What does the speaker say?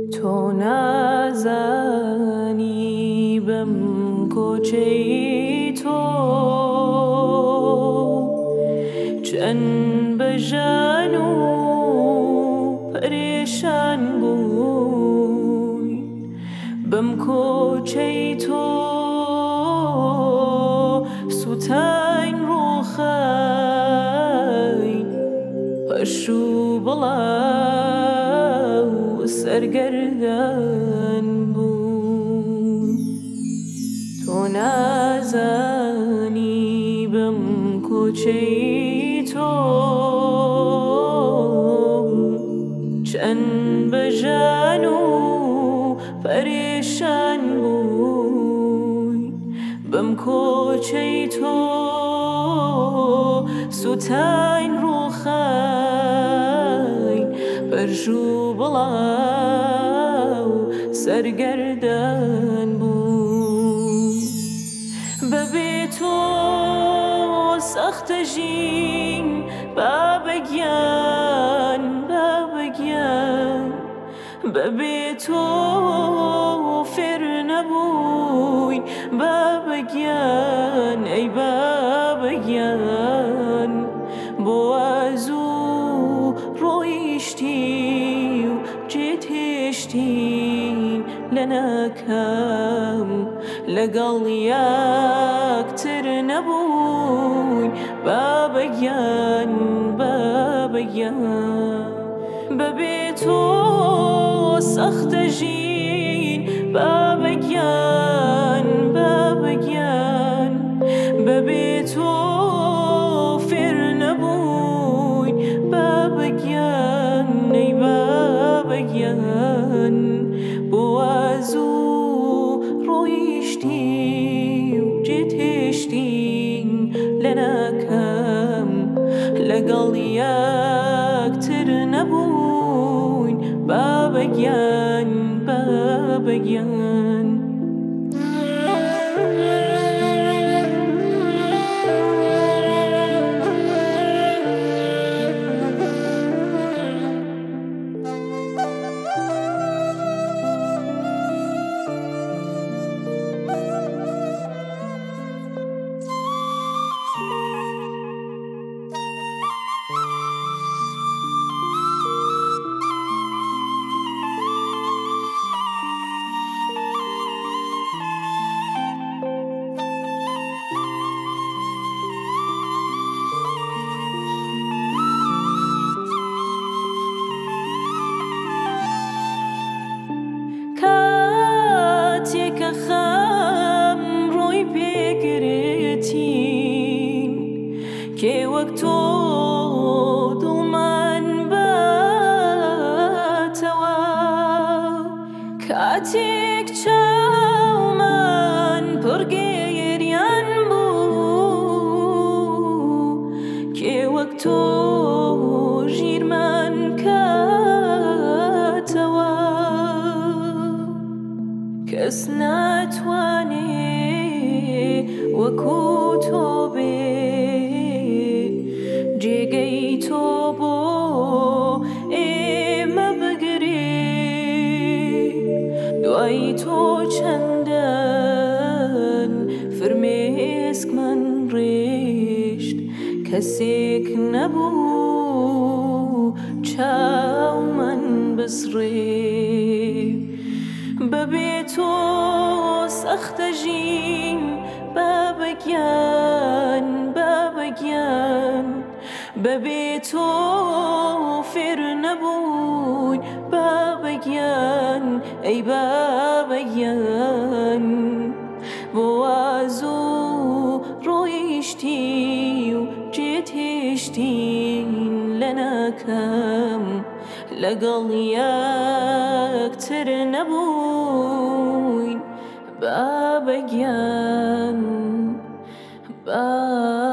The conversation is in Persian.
تو نزنی بم کوچه تو چند بجن و پریشان بوی بم کوچه تو سوتاین رو خی پشو بڵاو سەرگەردان بوو تۆ نازانی بەم کۆچەی تۆ چەند بەژان و پەرێشان بووی بەم کۆچەی تۆ سوتاین ڕووخاین پەرژوو بڵاو سەرگەردان بوو بەبێ تۆ سەختە ژین بابەگیان بابەگیان بەبێ تۆ فێر نەبووین بابەگیان ئەی بابەگیان بۆ ئازوو ڕۆیشتی و جێت هێشتین لە ناکەم لەگەڵ یەکتر نەبووین بابەگیان بابەگیان بەبێ تۆ سەختە ژین بابەگیان بابەگیان بەبێ تۆ فێر نەبووین بابەگیان ئەی بابەگیان بۆ ئازوو ڕۆیشتی و جێت هێشتین لە ناکەم لەگەڵ یەکتر نەبووین بابەگیان بابەگیان کاتێکە خەم ڕۆی پێگرێتین کێ وەک تۆ دڵمان باتەوە کاتێک چاومان پڕ گێریان بوو کێ وەک تۆ ژیرمان کاتەوە کەس ناتوانێ وەکو تۆ بێ جێگەی تۆ بۆ ئێمە بگرێ دوای تۆ چەندەن فرمێسکمان ڕێشت کەسێک نەبوو چاومان بسڕێ بەبێ تۆ سەختە ژین بابەگیان بابەگیان بەبێ تۆ فێر نەبووین بابەگیان ئەی بابەگیان بۆ ئازوو ڕۆیشتی و جێت هێشتین لە ناکەم لەگەڵ یەکتر نەبووین بابەگیان